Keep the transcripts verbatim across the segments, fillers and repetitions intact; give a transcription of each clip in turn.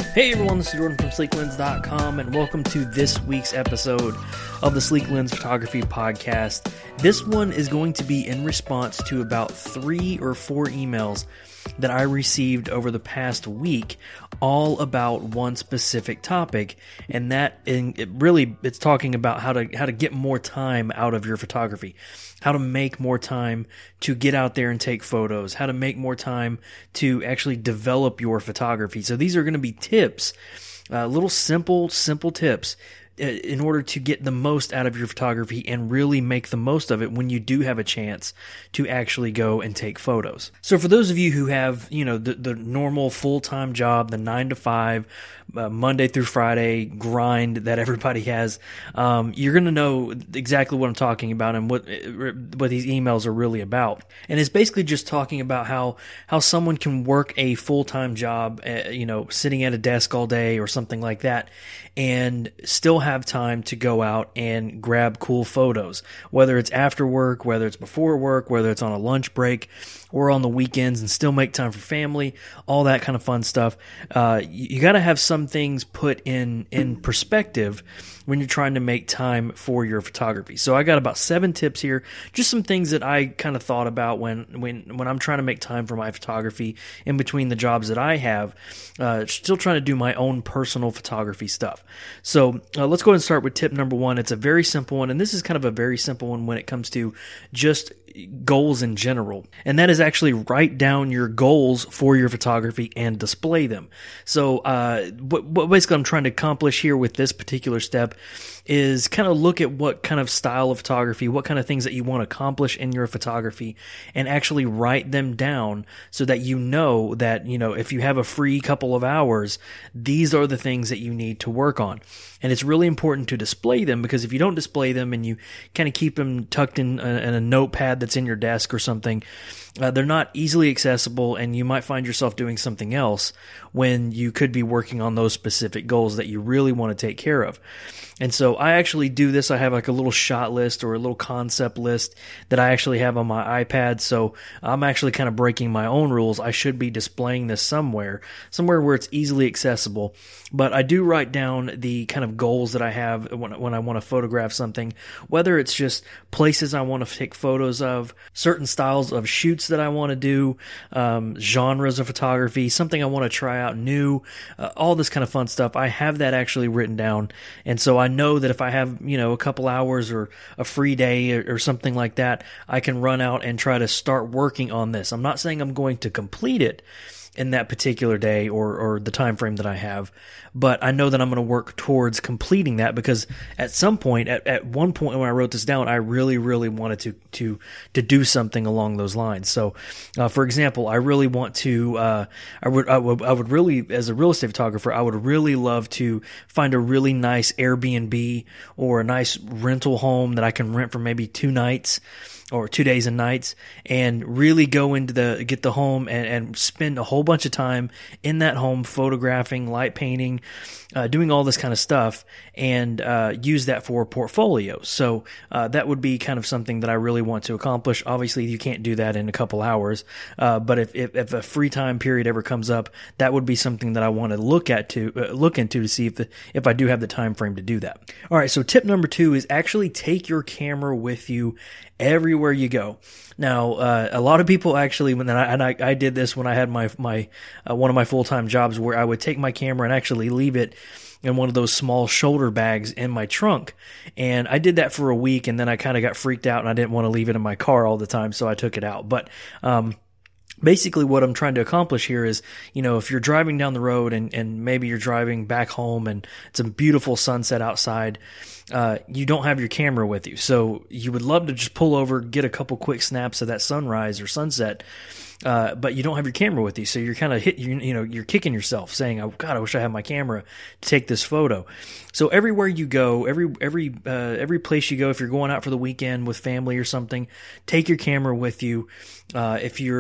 Hey everyone, this is Jordan from Sleek Lens dot com, and welcome to this week's episode of the Sleek Lens Photography Podcast. This one is going to be in response to about three or four emails that I received over the past week, all about one specific topic, and that in, it really it's talking about how to how to get more time out of your photography, how to make more time to get out there and take photos, how to make more time to actually develop your photography. So these are going to be tips, uh, little simple, simple tips in order to get the most out of your photography and really make the most of it when you do have a chance to actually go and take photos. So for those of you who have, you know, the, the normal full-time job, the nine to five, uh, Monday through Friday grind that everybody has, um, you're going to know exactly what I'm talking about and what what these emails are really about. And it's basically just talking about how how someone can work a full-time job, uh, you know, sitting at a desk all day or something like that, and still have time to go out and grab cool photos, whether it's after work, whether it's before work, whether it's on a lunch break or on the weekends, and still make time for family, all that kind of fun stuff. Uh, you, you got to have some things put in, in perspective when you're trying to make time for your photography. So I got about seven tips here, just some things that I kind of thought about when, when, when I'm trying to make time for my photography in between the jobs that I have, uh, still trying to do my own personal photography stuff. So uh, let's go ahead and start with tip number one. It's a very simple one, and this is kind of a very simple one when it comes to just goals in general, and that is actually write down your goals for your photography and display them. So uh, what, what basically I'm trying to accomplish here with this particular step is kind of look at what kind of style of photography, what kind of things that you want to accomplish in your photography, and actually write them down so that you know that, you know, if you have a free couple of hours, these are the things that you need to work on. And it's really important to display them, because if you don't display them and you kind of keep them tucked in a, in a notepad that's in your desk or something, uh, they're not easily accessible, and you might find yourself doing something else when you could be working on those specific goals that you really want to take care of. And so I actually do this. I have like a little shot list or a little concept list that I actually have on my iPad. So I'm actually kind of breaking my own rules. I should be displaying this somewhere, somewhere where it's easily accessible. But I do write down the kind of goals that I have when, when I want to photograph something, whether it's just places I want to take photos of, certain styles of shoots that I want to do, um, genres of photography, something I want to try out new, uh, all this kind of fun stuff. I have that actually written down. And so I know that if I have, you know, a couple hours or a free day or, or something like that, I can run out and try to start working on this. I'm not saying I'm going to complete it in that particular day or, or the time frame that I have, but I know that I'm going to work towards completing that, because at some point, at, at one point when I wrote this down, I really, really wanted to to to do something along those lines. So, uh, for example, I really want to, uh, I would, I would, I would really, as a real estate photographer, I would really love to find a really nice Airbnb or a nice rental home that I can rent for maybe two nights. Or two days and nights, and really go into the, get the home and, and spend a whole bunch of time in that home photographing, light painting, uh, doing all this kind of stuff, and uh, use that for a portfolio. So uh, that would be kind of something that I really want to accomplish. Obviously, you can't do that in a couple hours, uh, but if, if, if a free time period ever comes up, that would be something that I want to look at to uh, look into to see if the, if I do have the time frame to do that. All right, so tip number two is actually take your camera with you everywhere you go. Now, uh, a lot of people actually, when I, and I, I did this when I had my, my, uh, one of my full-time jobs, where I would take my camera and actually leave it in one of those small shoulder bags in my trunk. And I did that for a week, and then I kind of got freaked out and I didn't want to leave it in my car all the time. So I took it out. But, um, basically what I'm trying to accomplish here is, you know, if you're driving down the road and, and maybe you're driving back home and it's a beautiful sunset outside, uh, you don't have your camera with you. So you would love to just pull over, get a couple quick snaps of that sunrise or sunset. Uh, but you don't have your camera with you, so you're kind of hit. You, you know, you're kicking yourself, saying, "Oh God, I wish I had my camera to take this photo." So everywhere you go, every every uh, every place you go, if you're going out for the weekend with family or something, take your camera with you. Uh, if you're if you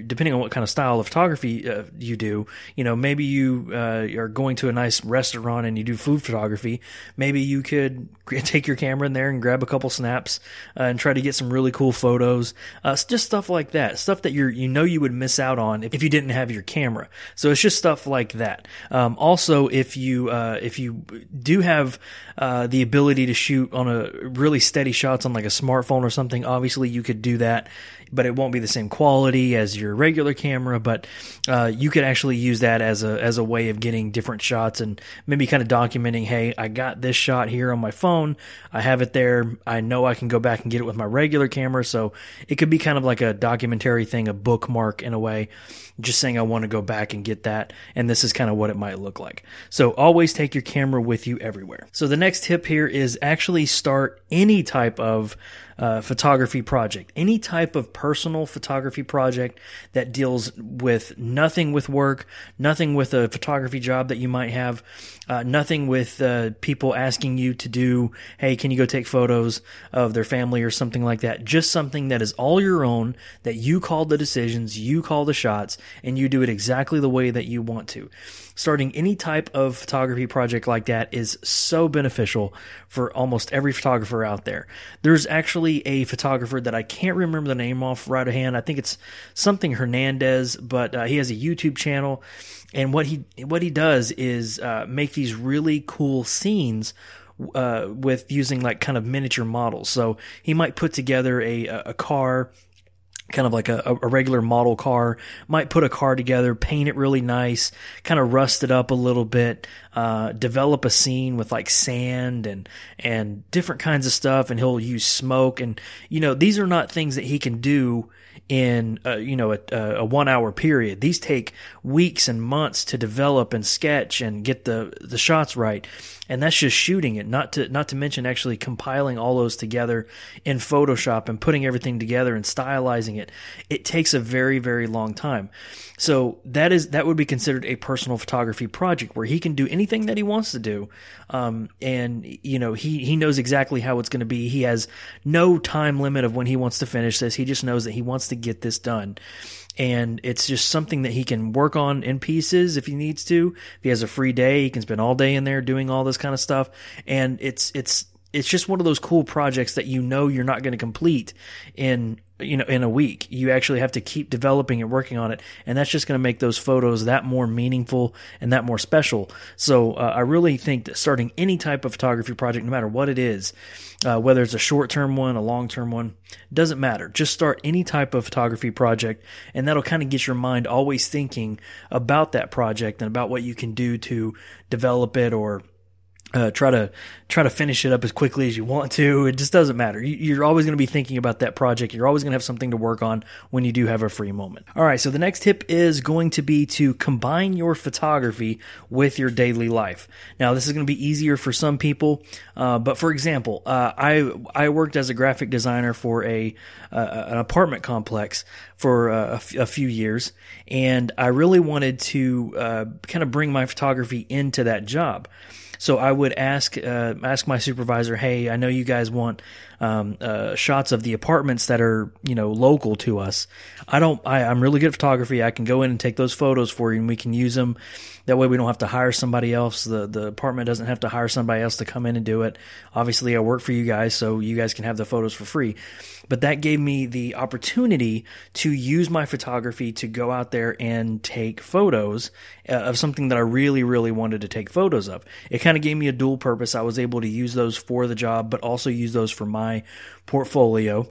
you, depending on what kind of style of photography uh, you do, you know, maybe you uh, are going to a nice restaurant and you do food photography. Maybe you could take your camera in there and grab a couple snaps uh, and try to get some really cool photos. Uh, just stuff like that, stuff that you're you know you would miss out on if you didn't have your camera. So it's just stuff like that. Um, also, if you uh, if you do have uh, the ability to shoot on a really steady shots on like a smartphone or something, obviously you could do that, but it won't be the same quality as your regular camera. But uh, you could actually use that as a as a way of getting different shots and maybe kind of documenting, hey, I got this shot here on my phone. I have it there. I know I can go back and get it with my regular camera. So it could be kind of like a documentary thing, a bookmark in a way, just saying I want to go back and get that. And this is kind of what it might look like. So always take your camera with you everywhere. So the next tip here is actually start any type of Uh, photography project, any type of personal photography project that deals with nothing with work, nothing with a photography job that you might have, uh, nothing with uh, people asking you to do, hey, can you go take photos of their family or something like that. Just something that is all your own, that you call the decisions, you call the shots, and you do it exactly the way that you want to. Starting any type of photography project like that is so beneficial for almost every photographer out there. There's actually a photographer that I can't remember the name off right hand. I think it's something Hernandez, but uh, he has a YouTube channel, and what he what he does is uh, make these really cool scenes uh, with using like kind of miniature models. So he might put together a a car, kind of like a, a regular model car, might put a car together, paint it really nice, kind of rust it up a little bit, uh, develop a scene with like sand and, and different kinds of stuff. And he'll use smoke. And, you know, these are not things that he can do in, uh, you know, a, a one hour period. These take weeks and months to develop and sketch and get the, the shots right. And that's just shooting it, not to not to mention actually compiling all those together in Photoshop and putting everything together and stylizing it. It takes a very, very long time. So that is that would be considered a personal photography project where he can do anything that he wants to do, um, and you know he he knows exactly how it's going to be. He has no time limit of when he wants to finish this. He just knows that he wants to get this done. And it's just something that he can work on in pieces if he needs to. If he has a free day, he can spend all day in there doing all this kind of stuff. And it's it's it's just one of those cool projects that you know you're not going to complete in you know in a week. You actually have to keep developing and working on it, and that's just going to make those photos that more meaningful and that more special. So uh, I really think that starting any type of photography project, no matter what it is, uh, whether it's a short-term one, a long-term one, doesn't matter. Just start any type of photography project, and that'll kind of get your mind always thinking about that project and about what you can do to develop it or Uh, try to try to finish it up as quickly as you want to. It just doesn't matter. You, you're always going to be thinking about that project. You're always going to have something to work on when you do have a free moment. All right, so the next tip is going to be to combine your photography with your daily life. Now, this is going to be easier for some people, uh, but for example, uh, I I worked as a graphic designer for a uh, an apartment complex for uh, a, f- a few years, and I really wanted to uh, kind of bring my photography into that job. So I would ask uh, ask my supervisor, hey, I know you guys want um, uh, shots of the apartments that are, you know, local to us. I don't. I, I'm really good at photography. I can go in and take those photos for you, and we can use them. That way, we don't have to hire somebody else. The the apartment doesn't have to hire somebody else to come in and do it. Obviously, I work for you guys, so you guys can have the photos for free. But that gave me the opportunity to use my photography to go out there and take photos uh, of something that I really, really wanted to take photos of. It kind of gave me a dual purpose. I was able to use those for the job, but also use those for my portfolio.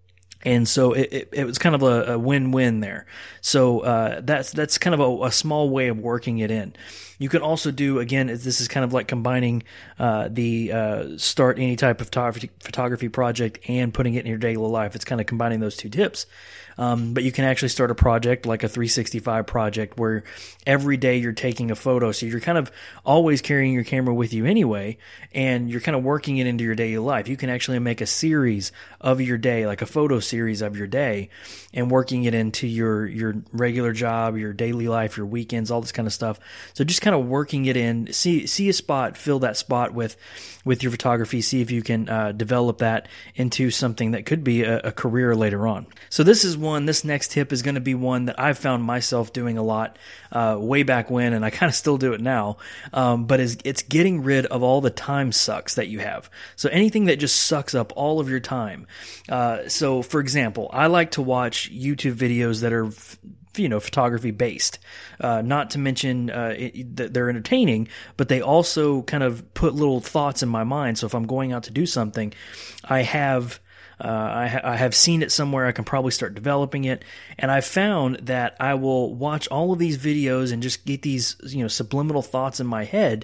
And so it, it, it was kind of a, a win-win there. So uh, that's that's kind of a, a small way of working it in. You can also do, again, this is kind of like combining uh, the uh, start any type of photography, photography project and putting it in your daily life. It's kind of combining those two tips. Um, but you can actually start a project like a three sixty-five project where every day you're taking a photo. So you're kind of always carrying your camera with you anyway, and you're kind of working it into your daily life. You can actually make a series of your day, like a photo series. series of your day and working it into your, your regular job, your daily life, your weekends, all this kind of stuff. So just kind of working it in, see, see a spot, fill that spot with, with your photography, see if you can uh, develop that into something that could be a, a career later on. So this is one, this next tip is going to be one that I've found myself doing a lot uh, way back when, and I kind of still do it now, um, but is, it's getting rid of all the time sucks that you have. So anything that just sucks up all of your time. Uh, so for example, I like to watch YouTube videos that are you know, photography based, uh, not to mention, uh, it, they're entertaining, but they also kind of put little thoughts in my mind. So if I'm going out to do something, I have, uh, I, ha- I have seen it somewhere. I can probably start developing it. And I found that I will watch all of these videos and just get these, you know, subliminal thoughts in my head.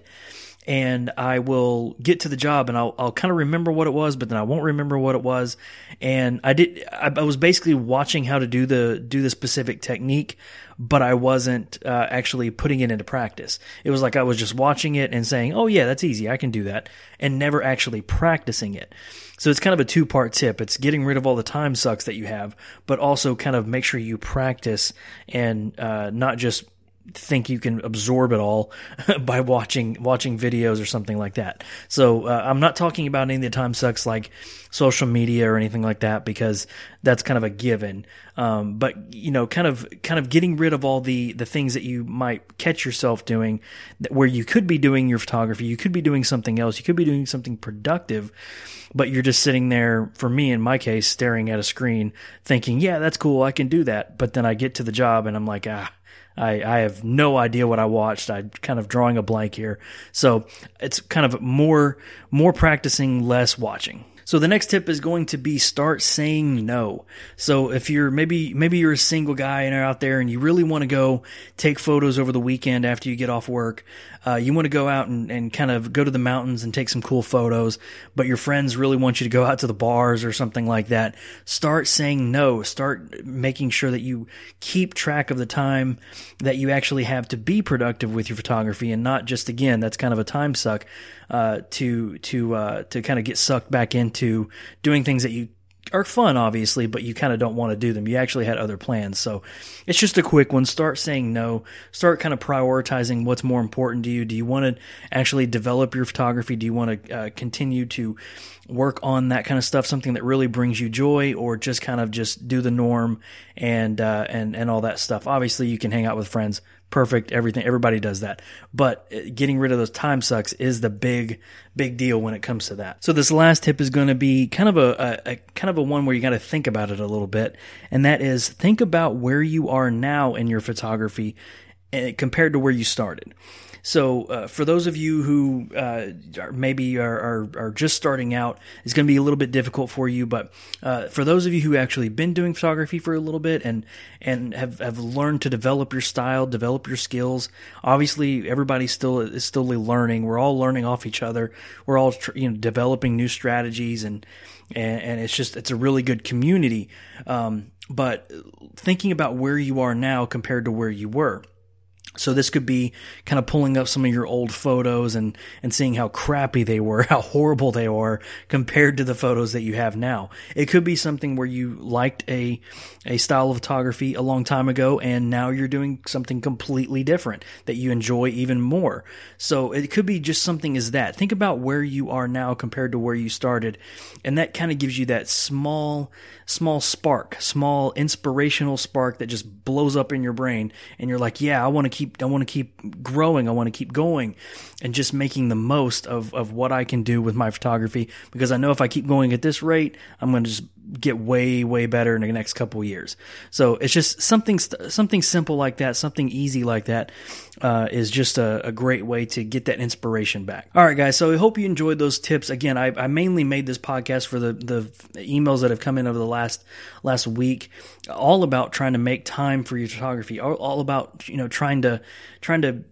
And I will get to the job and I'll, I'll kind of remember what it was, but then I won't remember what it was. And I did, I, I was basically watching how to do the, do the specific technique, but I wasn't uh, actually putting it into practice. It was like I was just watching it and saying, oh yeah, that's easy, I can do that, and never actually practicing it. So it's kind of a two-part tip. It's getting rid of all the time sucks that you have, but also kind of make sure you practice and uh, not just think you can absorb it all by watching watching videos or something like that. So uh, I'm not talking about any of the time sucks like social media or anything like that, because that's kind of a given. Um, but you know, kind of kind of getting rid of all the the things that you might catch yourself doing, that where you could be doing your photography, you could be doing something else, you could be doing something productive, but you're just sitting there, for me in my case, staring at a screen thinking, yeah, that's cool, I can do that. But then I get to the job and I'm like, ah, I, I have no idea what I watched. I'm kind of drawing a blank here. So it's kind of more, more practicing, less watching. So the next tip is going to be start saying no. So if you're maybe maybe you're a single guy and are out there and you really want to go take photos over the weekend after you get off work, uh, you want to go out and, and kind of go to the mountains and take some cool photos, but your friends really want you to go out to the bars or something like that. Start saying no. Start making sure that you keep track of the time that you actually have to be productive with your photography, and not just, again, that's kind of a time suck, uh, to to uh, to kind of get sucked back into doing things that you are fun, obviously, but you kind of don't want to do them. You actually had other plans. So it's just a quick one. Start saying no. Start kind of prioritizing what's more important to you. Do you want to actually develop your photography? Do you want to uh, continue to work on that kind of stuff, something that really brings you joy, or just kind of just do the norm and uh, and and all that stuff? Obviously, you can hang out with friends. Perfect. Everything. Everybody does that. But getting rid of those time sucks is the big, big deal when it comes to that. So this last tip is going to be kind of a, a, a kind of a one where you got to think about it a little bit. And that is, think about where you are now in your photography compared to where you started. So uh, for those of you who uh, maybe are, are, are just starting out, it's going to be a little bit difficult for you. But uh, for those of you who actually been doing photography for a little bit and and have, have learned to develop your style, develop your skills, obviously everybody still is still learning. We're all learning off each other. We're all you know developing new strategies, and and, and it's just it's a really good community. Um, but thinking about where you are now compared to where you were. So this could be kind of pulling up some of your old photos and, and seeing how crappy they were, how horrible they were compared to the photos that you have now. It could be something where you liked a, a style of photography a long time ago, and now you're doing something completely different that you enjoy even more. So it could be just something as that. Think about where you are now compared to where you started. And that kind of gives you that small, small spark, small inspirational spark that just blows up in your brain. And you're like, yeah, I want to keep I want to keep growing. I want to keep going and just making the most of, of what I can do with my photography, because I know if I keep going at this rate, I'm going to just get way, way better in the next couple of years. So it's just something, something simple like that, something easy like that, uh, is just a, a great way to get that inspiration back. All right, guys. So I hope you enjoyed those tips. Again, I, I mainly made this podcast for the, the emails that have come in over the last, last week, all about trying to make time for your photography, all, all about, you know, trying to, trying to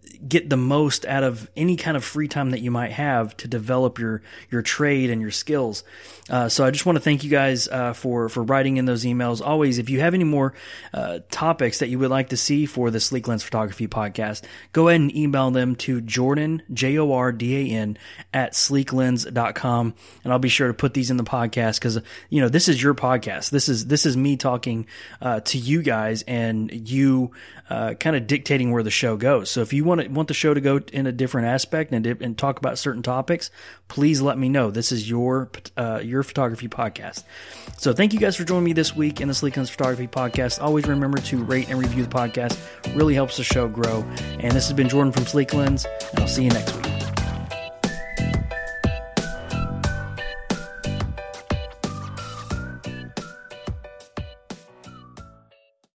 get the most out of any kind of free time that you might have to develop your your trade and your skills. Uh, so I just want to thank you guys uh, for for writing in those emails. Always, if you have any more uh, topics that you would like to see for the Sleek Lens Photography Podcast, go ahead and email them to Jordan, J O R D A N, at sleek lens dot com, and I'll be sure to put these in the podcast because, you know, this is your podcast. This is this is me talking uh, to you guys and you uh, kind of dictating where the show goes. So if you want to, want the show to go in a different aspect and, and talk about certain topics, please let me know. This is your uh, your photography podcast. So thank you guys for joining me this week in the Sleek Lens Photography Podcast. Always remember to rate and review the podcast. Really helps the show grow. And this has been Jordan from Sleek Lens, and I'll see you next week.